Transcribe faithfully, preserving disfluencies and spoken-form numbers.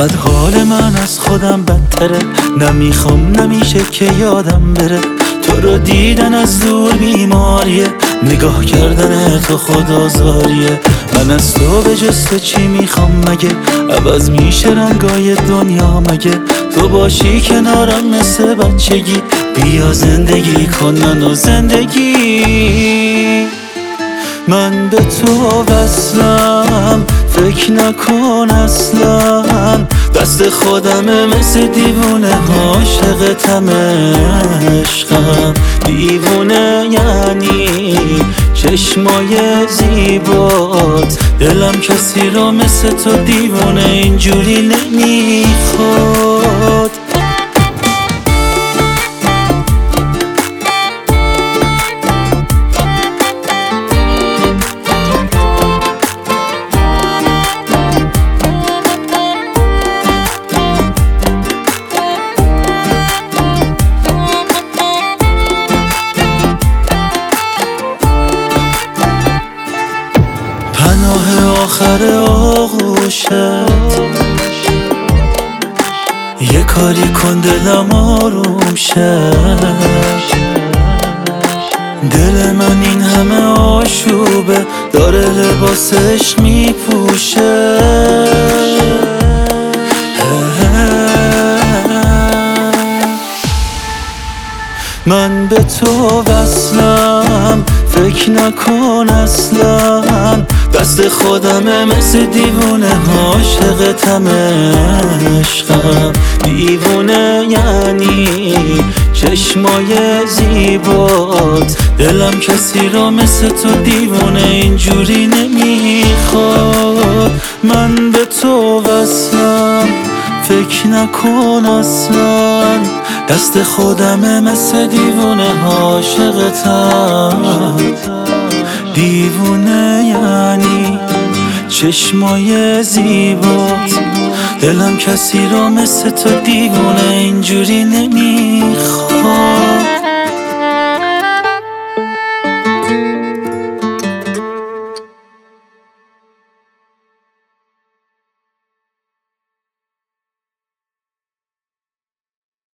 بد حال من از خودم بدتره، نمیخوام نمیشه که یادم بره. تو رو دیدن از دور بیماریه، نگاه کردن تو خودآزاریه. من از تو به جز تو چی میخوام مگه؟ عوض میشه رنگای دنیا مگه؟ تو باشی کنارم مثل بچگی، بیا زندگی کن منو زندگی. من به تو وصلم، فکر نکن اصلا دست خودمه مثل دیوونه، عاشقتم عشقم. دیوونه یعنی چشمای زیبات، دلم کسی رو مثل تو دیوونه اینجوری نمیخواد. پناه آخر آغوشت، یه کاری کن دلم آروم شه. دل من این همه آشوبه، داره لباسش میپوشه. من به تو وصلم، فکر نکن اصلا دست خودمه مثل دیوونه، عاشقتم عشقم. دیوونه یعنی چشمای زیبات، دلم کسی رو مثل تو دیوونه اینجوری نمیخواد. من به تو وصلم، فکر نکن اصلا دست خودمه مثل دیوونه، عاشقتم. دیوونه یعنی چشمای زیبات، دلم کسی رو مثل تو دیوونه اینجوری نمی